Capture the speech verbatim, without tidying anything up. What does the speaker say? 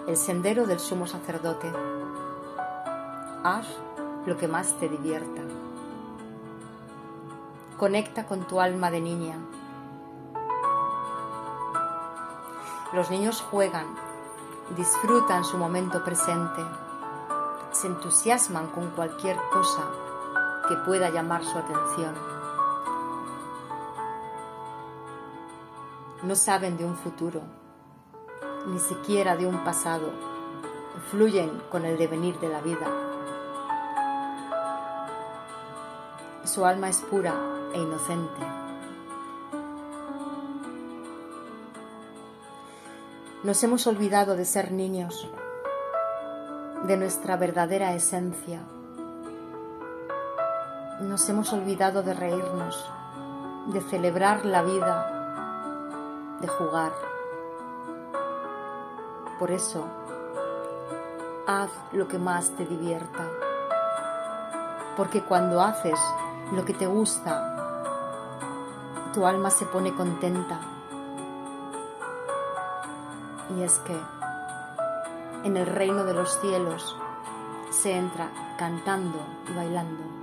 el sendero del sumo sacerdote. Haz lo que más te divierta. Conecta con tu alma de niña. Los niños juegan, disfrutan su momento presente, se entusiasman con cualquier cosa que pueda llamar su atención. No saben de un futuro, ni siquiera de un pasado, fluyen con el devenir de la vida. Su alma es pura e inocente. Nos hemos olvidado de ser niños, de nuestra verdadera esencia. Nos hemos olvidado de reírnos, de celebrar la vida, de jugar. Por eso, haz lo que más te divierta, porque cuando haces lo que te gusta, tu alma se pone contenta. Y es que en el reino de los cielos se entra cantando y bailando.